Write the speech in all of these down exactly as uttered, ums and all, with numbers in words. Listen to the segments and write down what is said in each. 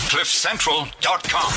cliff central dot com.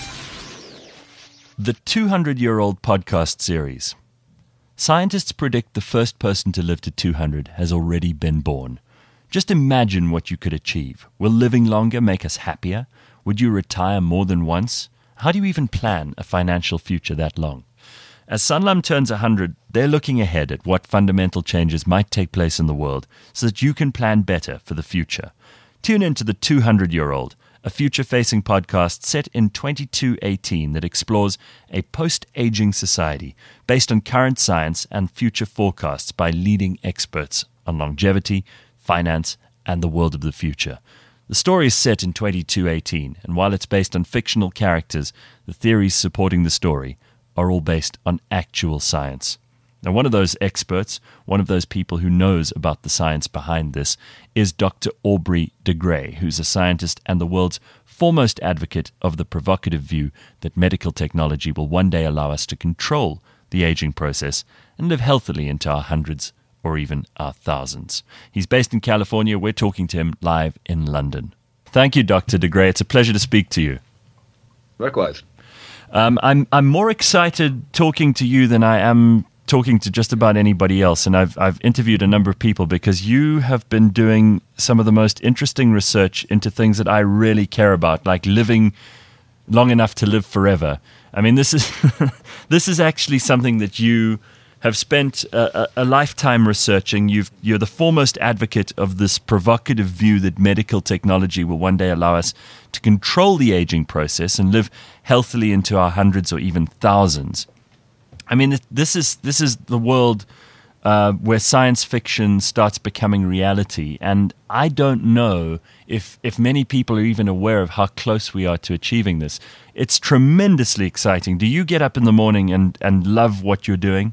The two hundred year old podcast series. Scientists predict the first person to live to two hundred has already been born. Just imagine what you could achieve. Will living longer make us happier? Would you retire more than once? How do you even plan a financial future that long? As Sanlam turns one hundred, they're looking ahead at what fundamental changes might take place in the world so that you can plan better for the future. Tune in to The two hundred year old, a future-facing podcast set in twenty-two eighteen that explores a post-aging society based on current science and future forecasts by leading experts on longevity, finance, and the world of the future. The story is set in twenty-two eighteen, and while it's based on fictional characters, the theories supporting the story are all based on actual science. Now, one of those experts, one of those people who knows about the science behind this, is Doctor Aubrey de Grey, who's a scientist and the world's foremost advocate of the provocative view that medical technology will one day allow us to control the aging process and live healthily into our hundreds or even our thousands. He's based in California. We're talking to him live in London. Thank you, Doctor de Grey. It's a pleasure to speak to you. Likewise. Um, I'm I'm more excited talking to you than I am talking to just about anybody else, and I've I've interviewed a number of people because you have been doing some of the most interesting research into things that I really care about, like living long enough to live forever. I mean, this is this is actually something that you have spent a, a, a lifetime researching. You've, you're the foremost advocate of this provocative view that medical technology will one day allow us to control the aging process and live healthily into our hundreds or even thousands. I mean, this is this is the world uh, where science fiction starts becoming reality, and I don't know if if many people are even aware of how close we are to achieving this. It's tremendously exciting. Do you get up in the morning and, and love what you're doing?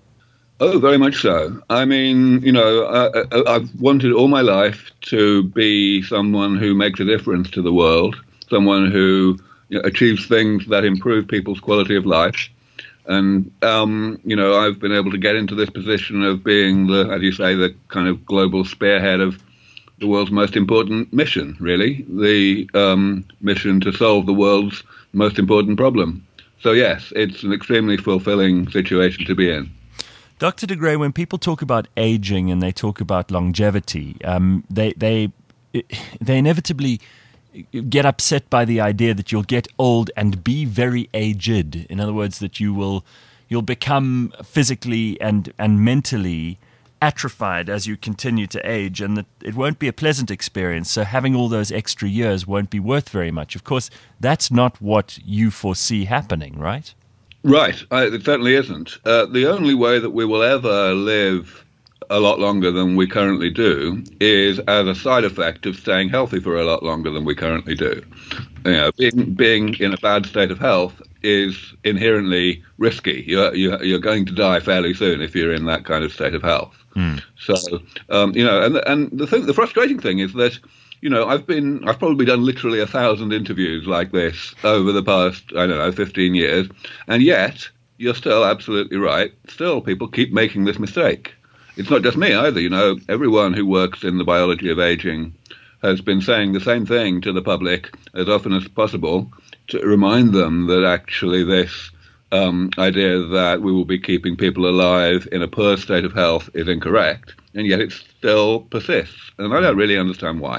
Oh, very much so. I mean, you know, I, I, I've wanted all my life to be someone who makes a difference to the world, someone who, you know, achieves things that improve people's quality of life. And, um, you know, I've been able to get into this position of being the, as you say, the kind of global spearhead of the world's most important mission, really, the um, mission to solve the world's most important problem. So, yes, it's an extremely fulfilling situation to be in. Doctor de Grey, when people talk about aging and they talk about longevity, um, they they they inevitably get upset by the idea that you'll get old and be very aged. In other words, that you will you'll become physically and and mentally atrophied as you continue to age, and that it won't be a pleasant experience. So having all those extra years won't be worth very much. Of course, that's not what you foresee happening, right? Right. I, it certainly isn't. Uh, the only way that we will ever live a lot longer than we currently do is as a side effect of staying healthy for a lot longer than we currently do. You know, being, being in a bad state of health is inherently risky. You're, you're, you're going to die fairly soon if you're in that kind of state of health. Mm. So, um, you know, and and the thing, the frustrating thing is that, you know, I've been, I've probably done literally a thousand interviews like this over the past, I don't know, fifteen years. And yet, you're still absolutely right. Still, people keep making this mistake. It's not just me either. You know, everyone who works in the biology of aging has been saying the same thing to the public as often as possible to remind them that actually this um, idea that we will be keeping people alive in a poor state of health is incorrect. And yet it still persists. And I don't really understand why.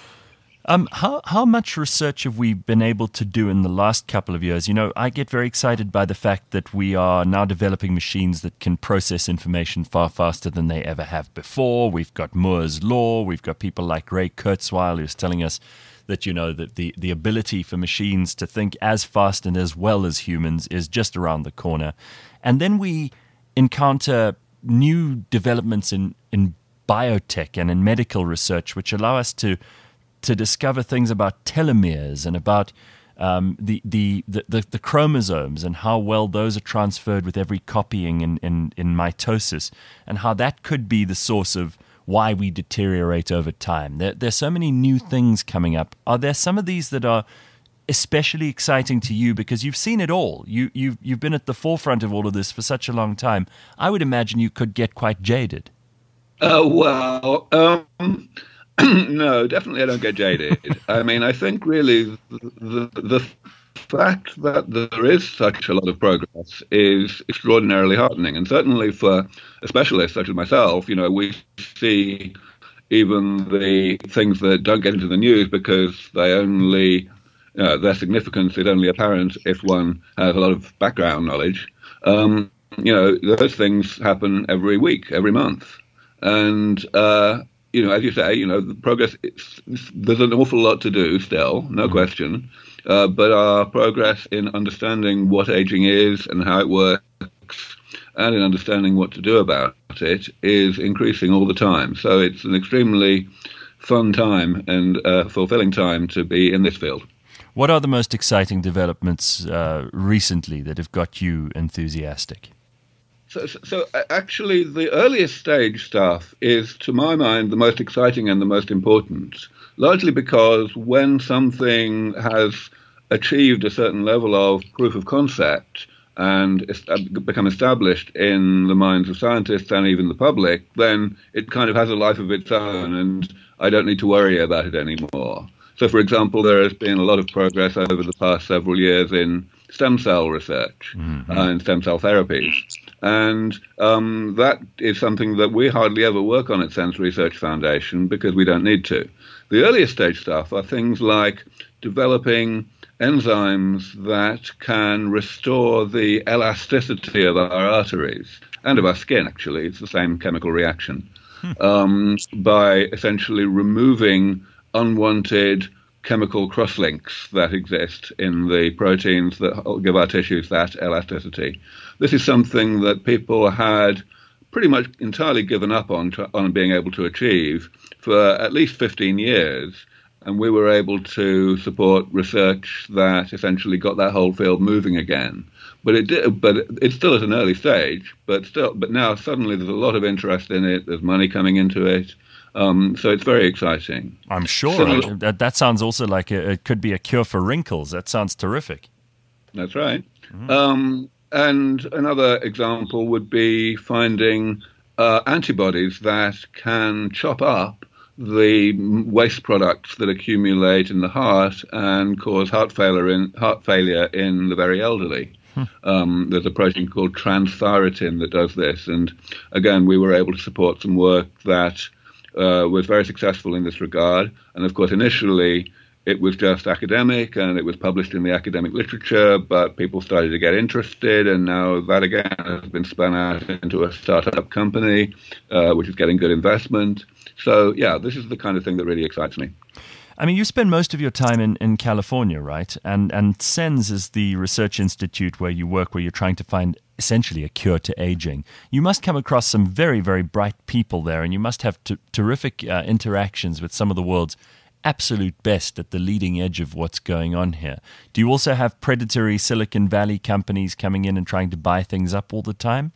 Um, how how much research have we been able to do in the last couple of years? You know, I get very excited by the fact that we are now developing machines that can process information far faster than they ever have before. We've got Moore's Law. We've got people like Ray Kurzweil who's telling us that, you know, that the, the ability for machines to think as fast and as well as humans is just around the corner. And then we encounter new developments in, in biotech and in medical research which allow us to to discover things about telomeres and about um, the, the, the, the chromosomes and how well those are transferred with every copying in, in, in mitosis, and how that could be the source of why we deteriorate over time. There, there's so many new things coming up. Are there some of these that are especially exciting to you because you've seen it all? You, you've, you've been at the forefront of all of this for such a long time. I would imagine you could get quite jaded. Uh, well, um, No, definitely I don't get jaded. I mean, I think really the, the, the fact that there is such a lot of progress is extraordinarily heartening. And certainly for a specialist such as myself, you know, we see even the things that don't get into the news because they only, uh, their significance is only apparent if one has a lot of background knowledge. Um, you know, those things happen every week, every month. And, uh, you know, as you say, you know, the progress, it's, it's, there's an awful lot to do still, no mm-hmm. question. Uh, but our progress in understanding what aging is and how it works and in understanding what to do about it is increasing all the time. So it's an extremely fun time and uh, fulfilling time to be in this field. What are the most exciting developments uh, recently that have got you enthusiastic? So, so actually, the earliest stage stuff is, to my mind, the most exciting and the most important, largely because when something has achieved a certain level of proof of concept and become established in the minds of scientists and even the public, then it kind of has a life of its own, and I don't need to worry about it anymore. So, for example, there has been a lot of progress over the past several years in stem cell research mm-hmm. uh, and stem cell therapies. And um, that is something that we hardly ever work on at Sense Research Foundation because we don't need to. The earlier stage stuff are things like developing enzymes that can restore the elasticity of our arteries and of our skin, actually. It's the same chemical reaction. Hmm. Um, by essentially removing unwanted chemical crosslinks that exist in the proteins that give our tissues that elasticity. This is something that people had pretty much entirely given up on on being able to achieve for at least fifteen years, and we were able to support research that essentially got that whole field moving again. But it did, but it's still at an early stage. But still, but now suddenly there's a lot of interest in it. There's money coming into it. Um, so it's very exciting. I'm sure. So, that, that sounds also like a, it could be a cure for wrinkles. That sounds terrific. That's right. Mm-hmm. Um, and another example would be finding uh, antibodies that can chop up the waste products that accumulate in the heart and cause heart failure in, heart failure in the very elderly. Hmm. Um, there's a protein called transthyretin that does this. And again, we were able to support some work that Uh, was very successful in this regard. And of course, initially, it was just academic and it was published in the academic literature, but people started to get interested. And now that, again, has been spun out into a startup company, uh, which is getting good investment. So, yeah, this is the kind of thing that really excites me. I mean, you spend most of your time in, in California, right? And and SENS is the research institute where you work, where you're trying to find essentially a cure to aging. You must come across some very, very bright people there, and you must have t- terrific uh, interactions with some of the world's absolute best at the leading edge of what's going on here. Do you also have predatory Silicon Valley companies coming in and trying to buy things up all the time?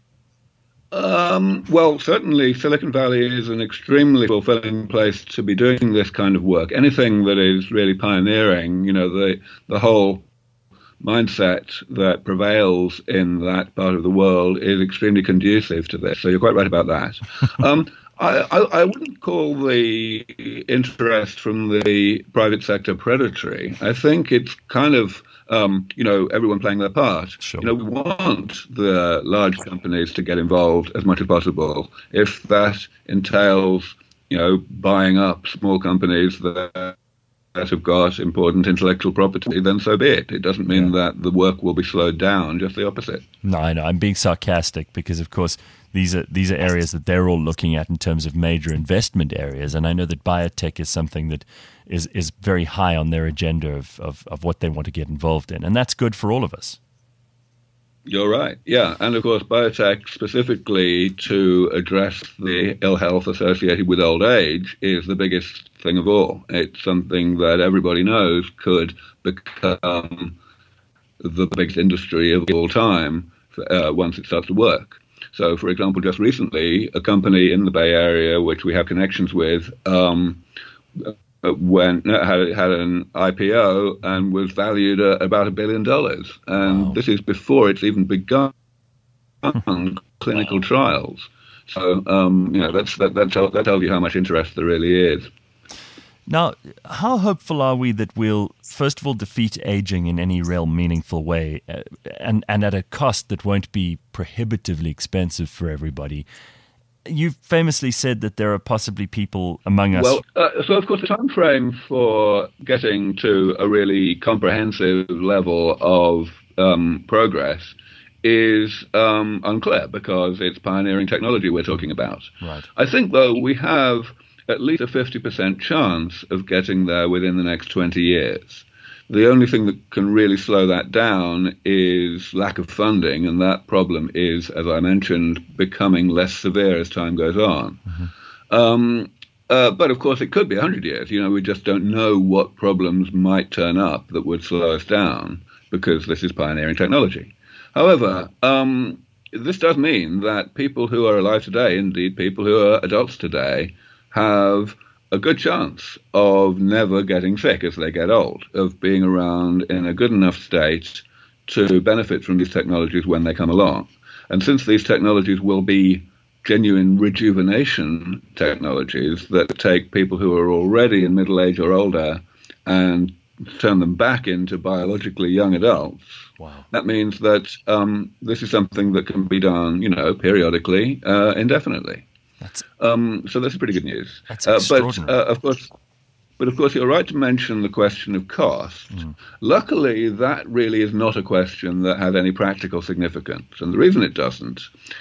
Um, well, certainly Silicon Valley is an extremely fulfilling place to be doing this kind of work. Anything that is really pioneering, you know, the the whole mindset that prevails in that part of the world is extremely conducive to this. So you're quite right about that. um, I, I, I wouldn't call the interest from the private sector predatory. I think it's kind of Um, you know, everyone playing their part. Sure. You know, we want the large companies to get involved as much as possible. If that entails, you know, buying up small companies that, that have got important intellectual property, then so be it. It doesn't mean yeah. that the work will be slowed down, just the opposite. No, I know. I'm being sarcastic because, of course, these are these are areas that they're all looking at in terms of major investment areas. And I know that biotech is something that is is very high on their agenda of, of, of what they want to get involved in. And that's good for all of us. You're right. Yeah. And of course, biotech specifically to address the ill health associated with old age is the biggest thing of all. It's something that everybody knows could become the biggest industry of all time uh, once it starts to work. So, for example, just recently, a company in the Bay Area, which we have connections with, um, went had had an I P O and was valued at about a billion dollars, and wow. this is before it's even begun clinical wow. trials. So, um, you know, that's that that, tell, that tells you how much interest there really is. Now, how hopeful are we that we'll, first of all, defeat aging in any real meaningful way, uh, and, and at a cost that won't be prohibitively expensive for everybody? You've famously said that there are possibly people among us... Well, uh, so of course the time frame for getting to a really comprehensive level of um, progress is um, unclear, because it's pioneering technology we're talking about. Right. I think, though, we have at least a fifty percent chance of getting there within the next twenty years. The only thing that can really slow that down is lack of funding, and that problem is, as I mentioned, becoming less severe as time goes on. Mm-hmm. Um, uh, but, of course, it could be one hundred years. You know, we just don't know what problems might turn up that would slow us down, because this is pioneering technology. However, um, this does mean that people who are alive today, indeed people who are adults today, have a good chance of never getting sick as they get old, of being around in a good enough state to benefit from these technologies when they come along. And since these technologies will be genuine rejuvenation technologies that take people who are already in middle age or older and turn them back into biologically young adults, wow. that means that um, this is something that can be done, you know, periodically, uh, indefinitely. That's, um, so that's pretty good news. That's uh, extraordinary. But uh, of course, but of course, you're right to mention the question of cost. Mm. Luckily, that really is not a question that has any practical significance, and the reason it doesn't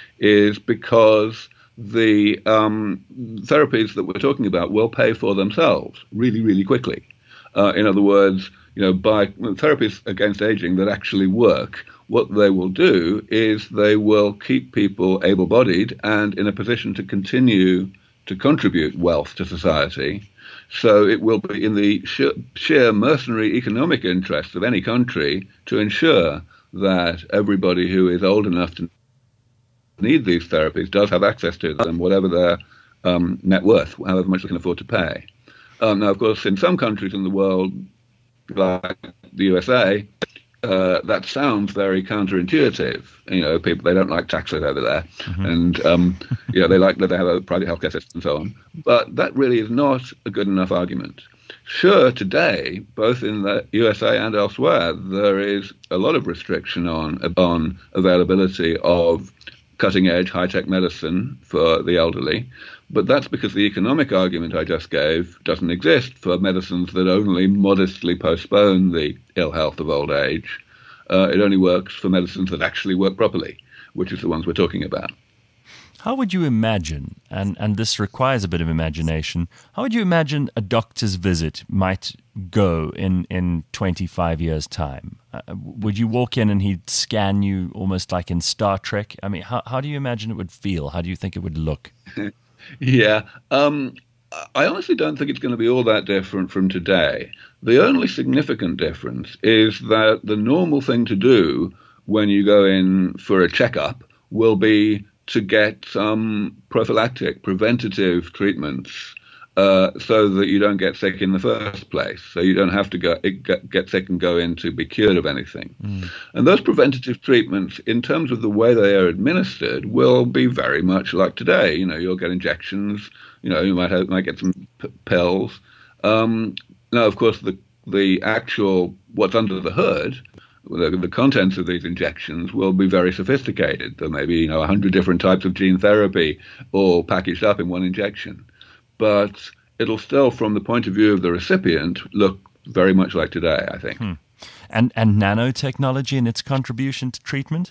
is because the um, therapies that we're talking about will pay for themselves really, really quickly. Uh, in other words, you know, by therapies against aging that actually work, what they will do is they will keep people able-bodied and in a position to continue to contribute wealth to society. So it will be in the sheer, sheer mercenary economic interest of any country to ensure that everybody who is old enough to need these therapies does have access to them, whatever their um, net worth, however much they can afford to pay. Um, now, of course, in some countries in the world, like the U S A, uh, that sounds very counterintuitive. You know, people, they don't like taxes over there, mm-hmm. and um, you know, they like that they have a private healthcare system and so on. But that really is not a good enough argument. Sure, today, both in the U S A and elsewhere, there is a lot of restriction on on availability of cutting-edge high-tech medicine for the elderly. But that's because the economic argument I just gave doesn't exist for medicines that only modestly postpone the ill health of old age. Uh, it only works for medicines that actually work properly, which is the ones we're talking about. How would you imagine, and, and this requires a bit of imagination, how would you imagine a doctor's visit might go in, in twenty-five years' time? Uh, would you walk in and he'd scan you almost like in Star Trek? I mean, how, how do you imagine it would feel? How do you think it would look? Yeah, um, I honestly don't think it's going to be all that different from today. The only significant difference is that the normal thing to do when you go in for a checkup will be to get some prophylactic, preventative treatments uh, so that you don't get sick in the first place. So you don't have to go get sick and go in to be cured of anything. Mm. And those preventative treatments, in terms of the way they are administered, will be very much like today. You know, you'll get injections. You know, you might have, might get some p- pills. Um, now, of course, the the actual what's under the hood, the, the contents of these injections will be very sophisticated. There may be, you know, a hundred different types of gene therapy all packaged up in one injection. But it'll still, from the point of view of the recipient, look very much like today, I think. Hmm. And and nanotechnology and its contribution to treatment?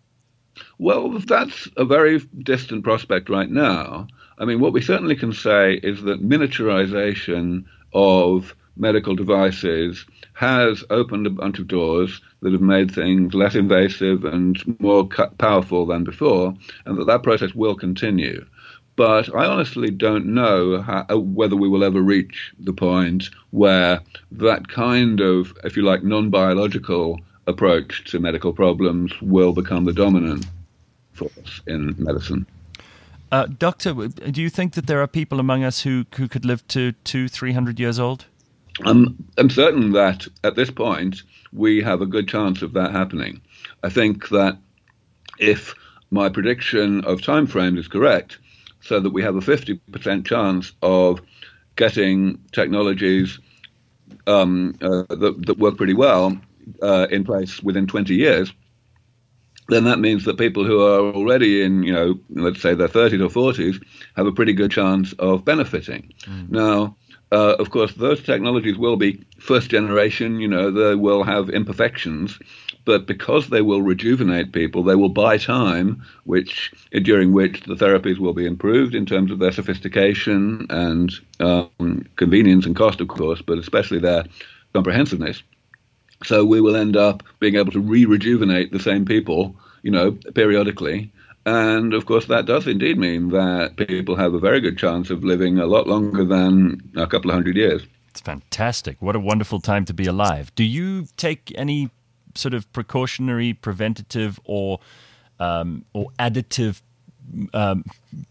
Well, that's a very distant prospect right now. I mean, what we certainly can say is that miniaturization of medical devices has opened a bunch of doors that have made things less invasive and more powerful than before, and that that process will continue. But I honestly don't know how, whether we will ever reach the point where that kind of, if you like, non-biological approach to medical problems will become the dominant force in medicine. Uh, doctor, do you think that there are people among us who, who could live to two, three hundred years old? Um, I'm certain that at this point we have a good chance of that happening. I think that if my prediction of time frames is correct, so that we have a fifty percent chance of getting technologies um, uh, that, that work pretty well uh, in place within twenty years, then that means that people who are already in, you know, let's say their thirties or forties, have a pretty good chance of benefiting. Mm. Now, uh, of course, those technologies will be first generation, you know, they will have imperfections, but because they will rejuvenate people, they will buy time, which during which the therapies will be improved in terms of their sophistication and um, convenience and cost, of course, but especially their comprehensiveness. So we will end up being able to re-rejuvenate the same people, you know, periodically. And, of course, that does indeed mean that people have a very good chance of living a lot longer than a couple of hundred years. It's fantastic. What a wonderful time to be alive. Do you take any sort of precautionary, preventative, or um, or additive um,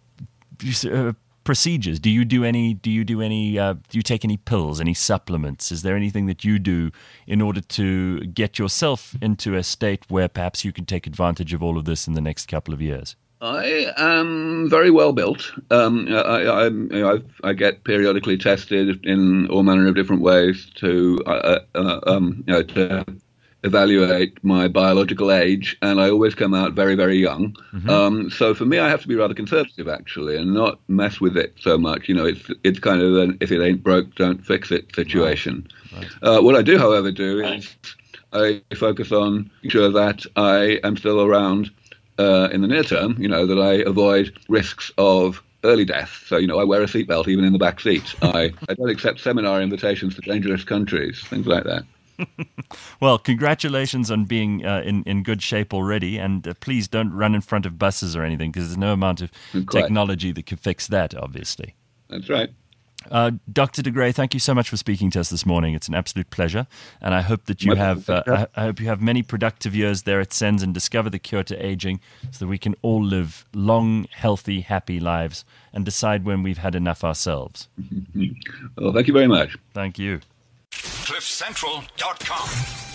uh, procedures? Do you do any? Do you do any? Uh, do you take any pills? Any supplements? Is there anything that you do in order to get yourself into a state where perhaps you can take advantage of all of this in the next couple of years? I am very well built. Um, I, I, you know, I get periodically tested in all manner of different ways to, uh, uh, um, you know, to evaluate my biological age, and I always come out very, very young. Mm-hmm. Um, so for me, I have to be rather conservative, actually, and not mess with it so much. You know, it's it's kind of an if it ain't broke, don't fix it situation. Right. Right. Uh, what I do, however, do is I focus on making sure that I am still around uh, in the near term, you know, that I avoid risks of early death. So, you know, I wear a seatbelt even in the back seat. I, I don't accept seminar invitations to dangerous countries, things like that. Well, congratulations on being uh, in, in good shape already, and uh, please don't run in front of buses or anything, because there's no amount of Quite. technology that can fix that, obviously. That's right. Uh, Doctor de Grey, thank you so much for speaking to us this morning. It's an absolute pleasure, and I hope that you My have uh, I, I hope you have many productive years there at SENS and discover the cure to aging, so that we can all live long, healthy, happy lives and decide when we've had enough ourselves. Well, thank you very much. Thank you. cliff central dot com